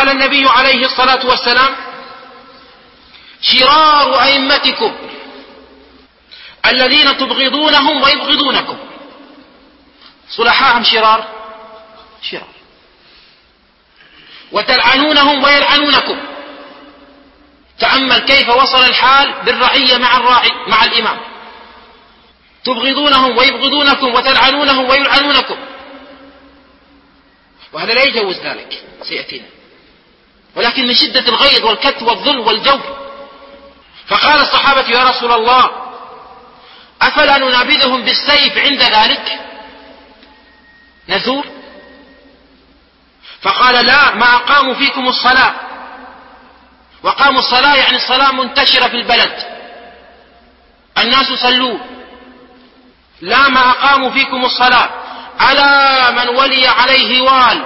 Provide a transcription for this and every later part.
قال النبي عليه الصلاة والسلام: شرار أئمتكم الذين تبغضونهم ويبغضونكم. صلحاءهم شرار، وتلعنونهم ويلعنونكم. تأمل كيف وصل الحال بالرعية مع الراعي مع الإمام. تبغضونهم ويبغضونكم وتلعنونهم ويلعنونكم، وهذا لا يجوز ذلك، سيأتينا. ولكن من شدة الغيظ والكت والظلم والجور، فقال الصحابة: يا رسول الله، أفلا ننابذهم بالسيف عند ذلك؟ نثور؟ فقال: لا، ما أقاموا فيكم الصلاة. وقاموا الصلاة يعني الصلاة منتشرة في البلد، الناس يصلون. لا، ما أقاموا فيكم الصلاة على من ولي عليه وال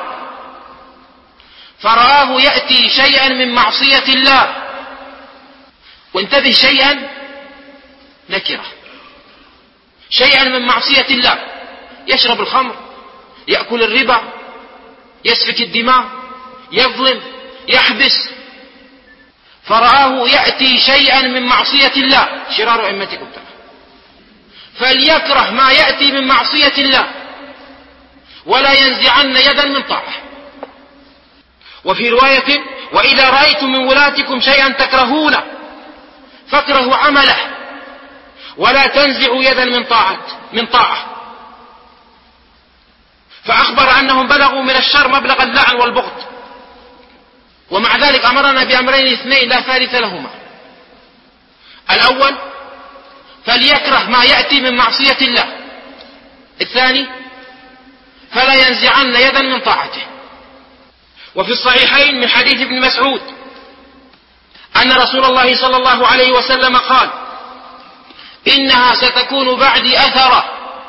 فرآه يأتي شيئا من معصية الله. وانتبه، شيئا نكرة، شيئا من معصية الله، يشرب الخمر، يأكل الربا، يسفك الدماء، يظلم، يحبس. فرآه يأتي شيئا من معصية الله، شرار أئمتكم. فليكره ما يأتي من معصية الله ولا ينزعن يدا من طاعة. وفي رواية: وإذا رأيتم من ولاتكم شيئا تكرهونه فاكرهوا عمله ولا تنزعوا يدا من طاعة. فأخبر أنهم بلغوا من الشر مبلغ اللعن والبغض، ومع ذلك أمرنا بأمرين اثنين لا ثالث لهما. الأول: فليكره ما يأتي من معصية الله. الثاني: فلا ينزعن يدا من طاعته. وفي الصحيحين من حديث ابن مسعود أن رسول الله صلى الله عليه وسلم قال: إنها ستكون بعدي أثرة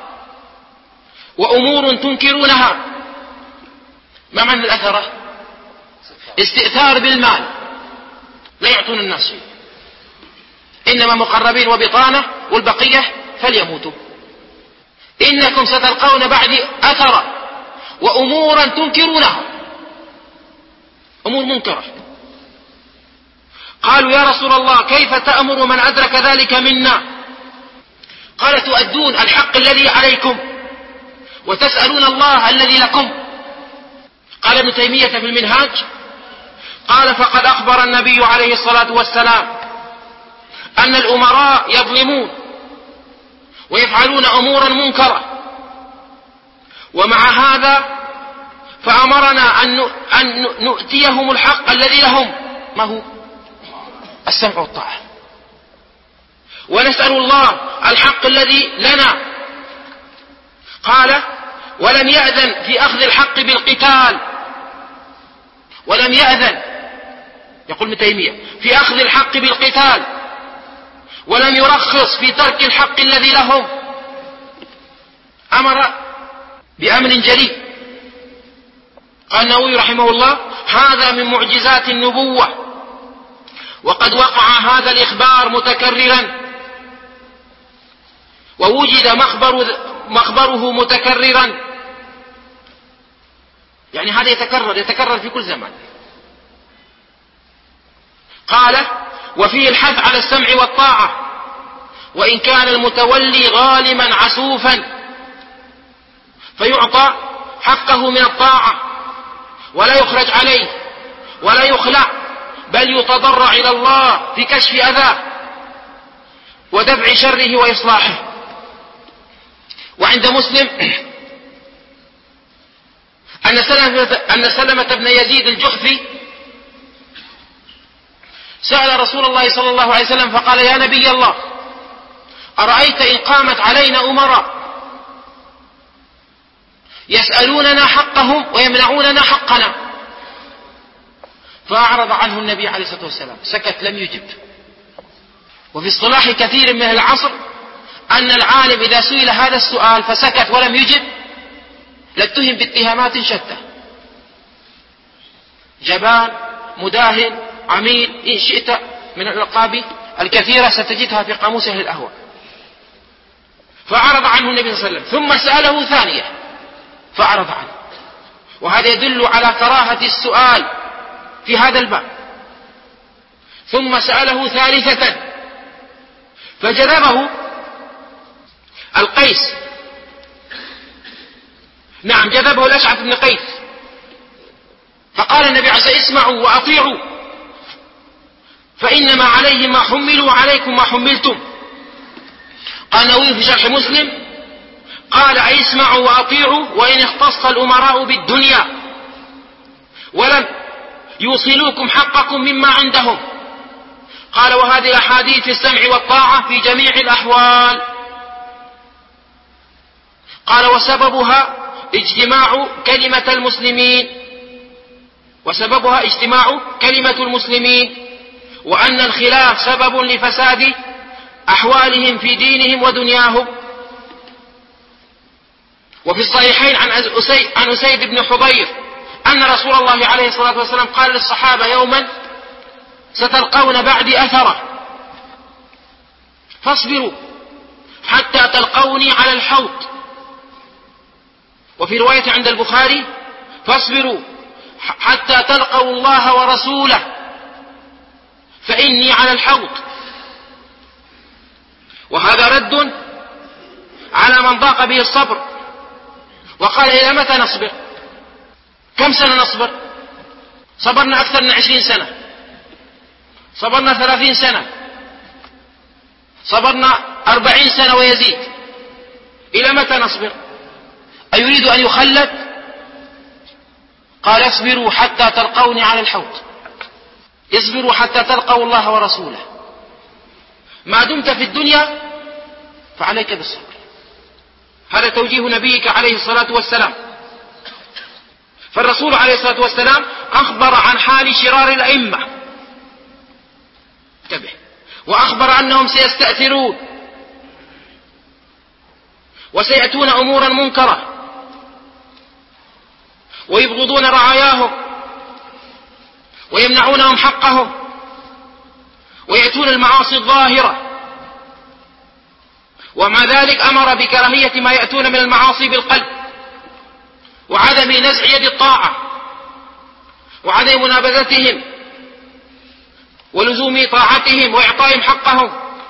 وأمور تنكرونها. ما معنى الأثرة؟ استئثار بالمال، لا يعطون الناس شيء، إنما مقربين وبطانة والبقية فليموتوا. إنكم ستلقون بعدي أثرة وأمورا تنكرونها، أمور منكرة. قالوا: يا رسول الله، كيف تأمر من أدرك ذلك منا؟ قال: تؤدون الحق الذي عليكم وتسألون الله الذي لكم. قال ابن تيمية في المنهاج: قال: فقد أخبر النبي عليه الصلاة والسلام أن الأمراء يظلمون ويفعلون أمورا منكرة، ومع هذا فأمرنا أن نؤتيهم الحق الذي لهم، ما هو؟ السمع والطاعة، ونسأل الله الحق الذي لنا. قال: ولم يأذن في أخذ الحق بالقتال، ولم يأذن، يقول ابن تيمية، في أخذ الحق بالقتال، ولم يرخص في ترك الحق الذي لهم. أمر بأمر جليل. قال النووي رحمه الله: هذا من معجزات النبوة، وقد وقع هذا الإخبار متكررا، ووجد مخبره متكررا، يعني هذا يتكرر في كل زمان. قال: وفيه الحث على السمع والطاعة، وإن كان المتولي غالما عسوفا فيعطى حقه من الطاعة ولا يخرج عليه ولا يخلع، بل يتضرع إلى الله في كشف أذاه ودفع شره وإصلاحه. وعند مسلم أن سلمة بن يزيد الجحفي سأل رسول الله صلى الله عليه وسلم فقال: يا نبي الله، أرأيت إن قامت علينا أمراء يسألوننا حقهم ويمنعوننا حقنا؟ فأعرض عنه النبي عليه الصلاة والسلام، سكت لم يجب. وفي اصطلاح كثير من العصر أن العالم إذا سئل هذا السؤال فسكت ولم يجب لاتهم باتهامات شتى: جبان، مداهن، عميل، إن شئت من الألقاب الكثيرة ستجدها في قاموس أهل الأهواء. فأعرض عنه النبي صلى الله عليه وسلم، ثم سأله ثانية فأعرض عنه. وهذا يدل على كراهة السؤال في هذا الباب، ثم سأله ثالثة فجذبه القيس، نعم جذبه الأشعث بن قيس، فقال النبي عليه الصلاة والسلام: اسمعوا وأطيعوا فإنما عليه ما حملوا وعليكم ما حملتم. قال النووي في شرح مسلم: قال: أي اسمعوا وأطيعوا وإن اختص الأمراء بالدنيا ولم يوصلوكم حقكم مما عندهم. قال: وهذه الأحاديث في السمع والطاعة في جميع الأحوال. قال: وسببها اجتماع كلمة المسلمين، وأن الخلاف سبب لفساد أحوالهم في دينهم ودنياهم. وفي الصحيحين عن أسيد بن حضير أن رسول الله عليه الصلاة والسلام قال للصحابة يوما: ستلقون بعدي أثرة فاصبروا حتى تلقوني على الحوض. وفي رواية عند البخاري: فاصبروا حتى تلقوا الله ورسوله فإني على الحوض. وهذا رد على من ضاق به الصبر وقال: إلى متى نصبر؟ كم سنة نصبر؟ صبرنا أكثر من 20 سنة، صبرنا 30 سنة، صبرنا 40 سنة ويزيد، إلى متى نصبر؟ أيريد أن يخلد؟ قال: اصبروا حتى تلقوني على الحوض، اصبروا حتى تلقوا الله ورسوله. ما دمت في الدنيا فعليك بالصبر. هذا توجيه نبيك عليه الصلاة والسلام. فالرسول عليه الصلاة والسلام أخبر عن حال شرار الأئمة، انتبه، وأخبر أنهم سيستأثرون وسيأتون أمورا منكرة ويبغضون رعاياهم ويمنعونهم حقهم ويأتون المعاصي الظاهرة، ومع ذلك أمر بكراهية ما يأتون من المعاصي بالقلب وعدم نزع يد الطاعة وعدم منابذتهم ولزوم طاعتهم وإعطائهم حقهم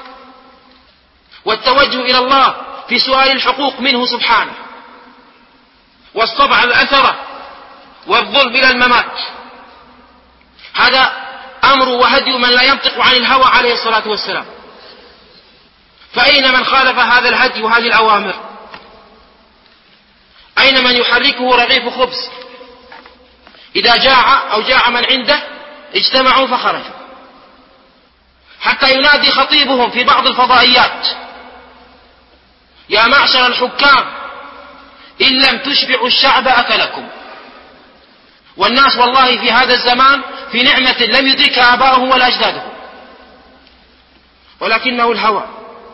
والتوجه إلى الله في سؤال الحقوق منه سبحانه والصبر على الأثرة والظلم إلى الممات. هذا أمر وهدي من لا ينطق عن الهوى عليه الصلاة والسلام. فأين من خالف هذا الهدي وهذه الأوامر؟ أين من يحركه رغيف خبز؟ إذا جاع أو جاع من عنده اجتمعوا فخرجوا، حتى ينادي خطيبهم في بعض الفضائيات: يا معشر الحكام إن لم تشبعوا الشعب أكلكم. والناس والله في هذا الزمان في نعمة لم يدركها آباؤهم ولا أجدادهم، ولكنه الهوى.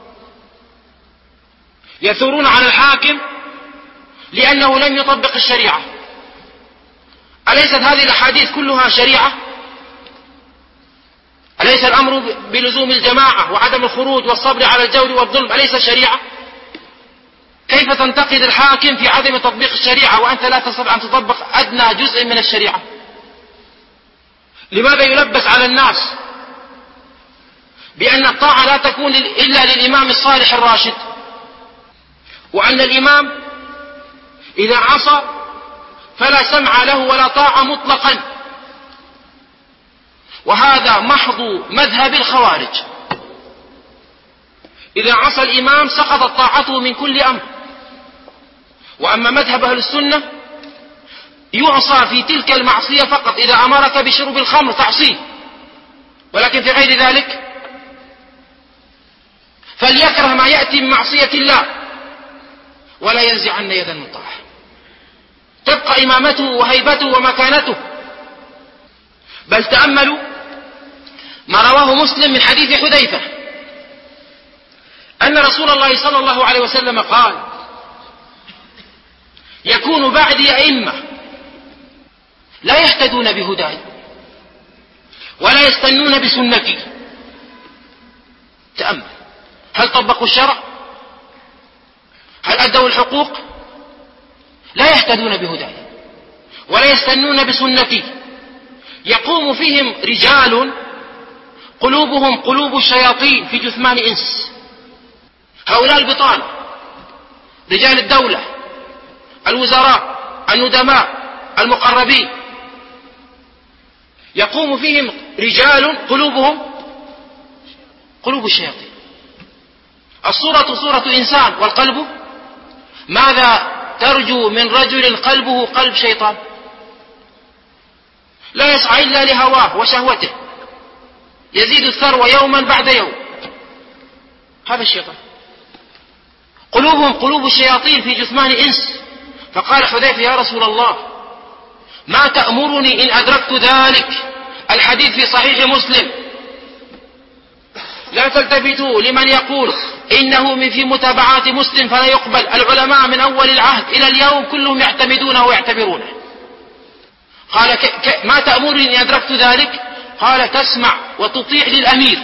يثورون على الحاكم لأنه لم يطبق الشريعة. أليست هذه الأحاديث كلها شريعة؟ أليس الأمر بلزوم الجماعة وعدم الخروج والصبر على الجور والظلم أليس شريعة؟ كيف تنتقد الحاكم في عدم تطبيق الشريعة وأنت لا تستطيع أن تطبق أدنى جزء من الشريعة؟ لماذا يلبس على الناس بأن الطاعة لا تكون إلا للإمام الصالح الراشد، وأن الإمام إذا عصى فلا سمع له ولا طاعة مطلقا؟ وهذا محض مذهب الخوارج. إذا عصى الإمام سقطت طاعته من كل أمر. وأما مذهب أهل السنة يعصى في تلك المعصية فقط. إذا أمرك بشرب الخمر تعصيه، ولكن في غير ذلك فليكره ما يأتي من معصية الله ولا ينزعن يدا من طاعة. تبقى إمامته وهيبته ومكانته. بل تأملوا ما رواه مسلم من حديث حذيفة أن رسول الله صلى الله عليه وسلم قال: يكون بعدي أئمة لا يهتدون بهداي ولا يستنون بسنتي. تأمل، هل طبقوا الشرع؟ هل أدوا الحقوق؟ لا يهتدون بهداي ولا يستنون بسنتي. يقوم فيهم رجال قلوبهم قلوب الشياطين في جثمان إنس. هؤلاء البطانة، رجال الدولة، الوزراء، الندماء، المقربين، يقوم فيهم رجال قلوبهم قلوب الشياطين. الصورة صورة إنسان والقلب ماذا ترجو من رجل قلبه قلب شيطان؟ لا يسعى إلا لهواه وشهوته، يزيد الثروة يوما بعد يوم. هذا الشيطان. قلوبهم قلوب الشياطين في جثمان إنس. فقال حذيفة: يا رسول الله ما تأمرني إن أدركت ذلك؟ الحديث في صحيح مسلم. لا تلتفتوا لمن يقول إنه من في متابعات مسلم فلا يقبل. العلماء من أول العهد إلى اليوم كلهم يعتمدونه ويعتبرونه. قال: ما تأمرني إن أدركت ذلك؟ قال: تسمع وتطيع للأمير.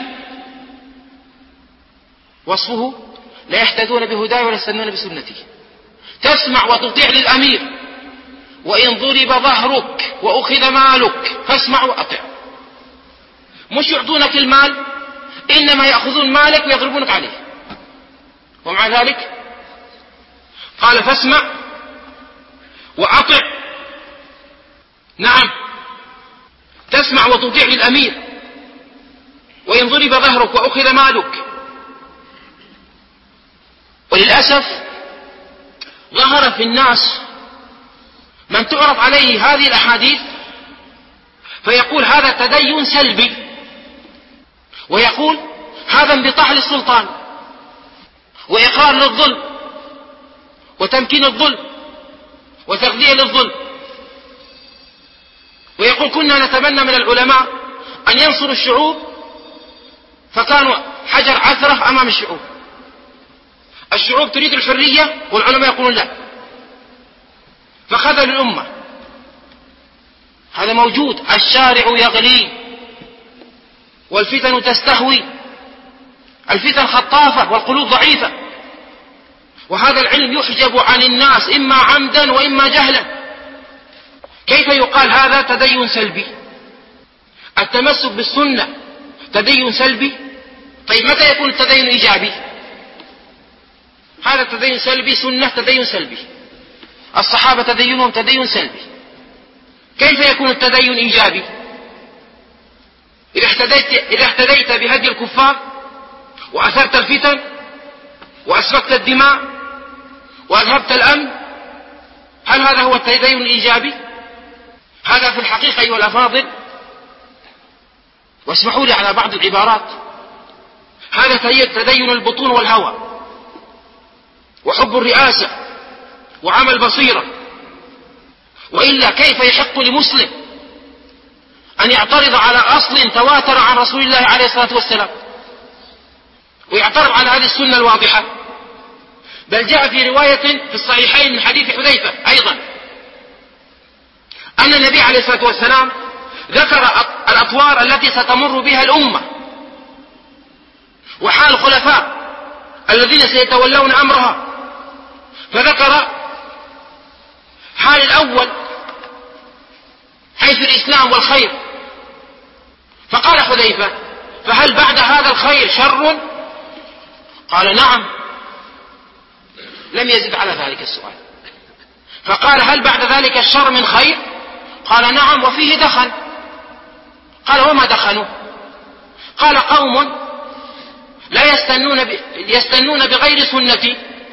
وصفه: لا يهتدون بهداي ولا يستنون بسنتي. تسمع وتطيع للأمير، وإن ضرب ظهرك وأخذ مالك فاسمع وأطع. مش يعطونك المال، إنما يأخذون مالك ويضربونك عليه. ومع ذلك قال: فاسمع وأطع. نعم، تسمع وتطيع للأمير، وإن ضرب ظهرك وأخذ مالك. وللأسف ظهر في الناس من تعرض عليه هذه الأحاديث فيقول هذا تدين سلبي، ويقول هذا انبطاح للسلطان وإقرار للظلم وتمكين الظلم وتغذية للظلم. ويقول كنا نتمنى من العلماء أن ينصروا الشعوب فكانوا حجر عثرة أمام الشعوب. الشعوب تريد الحرية والعلماء يقولون لا، فخذلوا الأمة. هذا موجود. الشارع يغلي والفتن تستهوي. الفتن خطافة والقلوب ضعيفة، وهذا العلم يحجب عن الناس إما عمدا وإما جهلا. كيف يقال هذا تدين سلبي؟ التمسك بالسنة تدين سلبي؟ طيب متى يكون التدين إيجابي؟ هذا تدين سلبي، سنة تدين سلبي، الصحابة تدينهم تدين سلبي. كيف يكون التدين إيجابي؟ إذا اهتديت بهدي الكفار وأثرت الفتن وأسفكت الدماء وأذهبت الأمن، هل هذا هو التدين الإيجابي؟ هذا في الحقيقة أيها الأفاضل، واسمحوا لي على بعض العبارات، هذا تدين البطون والهوى وحب الرئاسة وعمل بصيرة. وإلا كيف يحق لمسلم أن يعترض على أصل تواتر عن رسول الله عليه الصلاة والسلام ويعترض على هذه السنة الواضحة؟ بل جاء في رواية في الصحيحين من حديث حذيفة أيضا أن النبي عليه الصلاة والسلام ذكر الأطوار التي ستمر بها الأمة وحال الخلفاء الذين سيتولون أمرها، فذكر حال الأول حيث الإسلام والخير. فقال حذيفة: فهل بعد هذا الخير شر؟ قال: نعم. لم يزد على ذلك السؤال. فقال: هل بعد ذلك الشر من خير؟ قال: نعم، وفيه دخن. قال: وما دخنوا؟ قال: قوم لا يستنون بغير سنتي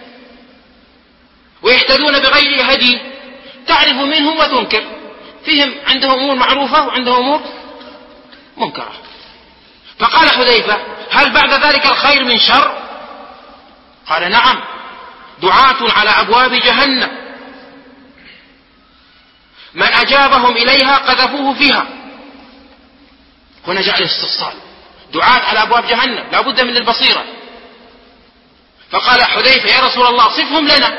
ويهتدون بغير هدي، تعرف منهم وتنكر، فيهم عندهم أمور معروفة وعندهم أمور منكرة. فقال حذيفة: هل بعد ذلك الخير من شر؟ قال: نعم، دعاة على أبواب جهنم من أجابهم إليها قذفوه فيها. هنا جاء الاستفصال، دعاة على أبواب جهنم، لا بد من البصيرة. فقال حذيفة: يا رسول الله صفهم لنا.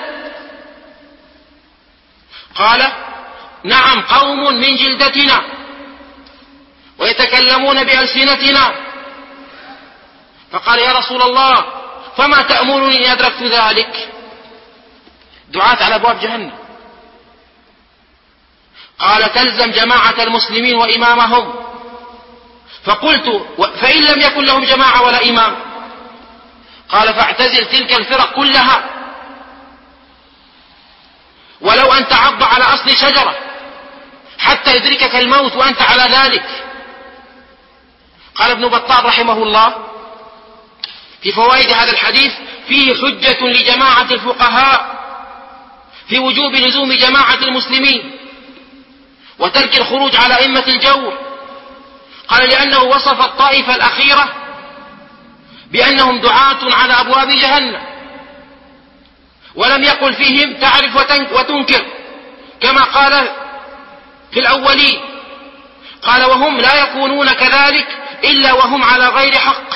قال: نعم، قوم من جلدتنا ويتكلمون بألسنتنا. فقال: يا رسول الله فما تأمرني إن أدركت ذلك؟ دعاة على أبواب جهنم. قال تلزم جماعة المسلمين وإمامهم. فقلت فإن لم يكن لهم جماعة ولا إمام؟ قال فاعتزل تلك الفرق كلها ولو أن تعض على أصل شجرة حتى يدركك الموت وأنت على ذلك. قال ابن بطال رحمه الله في فوائد هذا الحديث: فيه حجة لجماعة الفقهاء في وجوب لزوم جماعة المسلمين وترك الخروج على أئمة الجور. قال لأنه وصف الطائفة الأخيرة بأنهم دعاة على أبواب جهنم، ولم يقل فيهم تعرف وتنكر كما قال في الأولين. قال وهم لا يكونون كذلك إلا وهم على غير حق،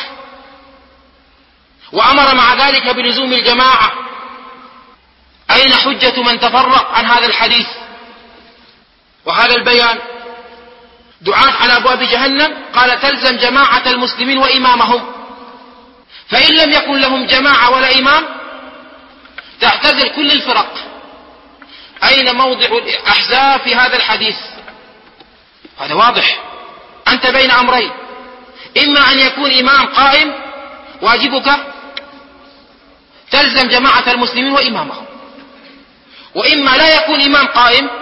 وأمر مع ذلك بلزوم الجماعة. أين حجة من تفرق عن هذا الحديث وهذا البيان؟ دعاة على أبواب جهنم. قال تلزم جماعة المسلمين وإمامهم، فإن لم يكن لهم جماعة ولا إمام تعتزل كل الفرق. أين موضع الأحزاب في هذا الحديث؟ هذا واضح، أنت بين أمرين: إما أن يكون إمام قائم واجبك تلزم جماعة المسلمين وإمامهم، وإما لا يكون إمام قائم،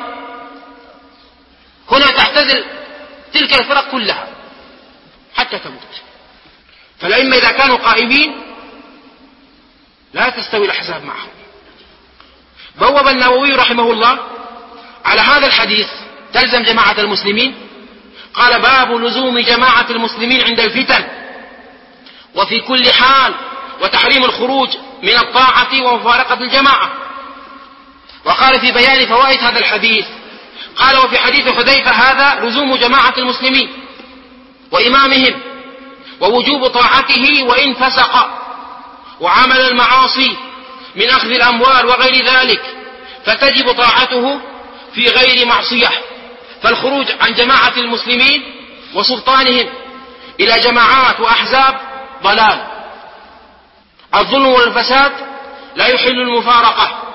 هنا تعتزل تلك الفرق كلها حتى تموت. فالأئمة إذا كانوا قائمين لا تستوي الأحزاب معهم. بوب النووي رحمه الله على هذا الحديث تلزم جماعة المسلمين، قال: باب لزوم جماعة المسلمين عند الفتن وفي كل حال، وتحريم الخروج من الطاعة ومفارقة الجماعة. وقال في بيان فوائد هذا الحديث، قال: وفي حديث حذيفة هذا لزوم جماعة المسلمين وإمامهم ووجوب طاعته وإن فسق وعمل المعاصي من أخذ الأموال وغير ذلك، فتجب طاعته في غير معصية. فالخروج عن جماعة المسلمين وسلطانهم إلى جماعات وأحزاب ضلال. الظلم والفساد لا يحل المفارقة،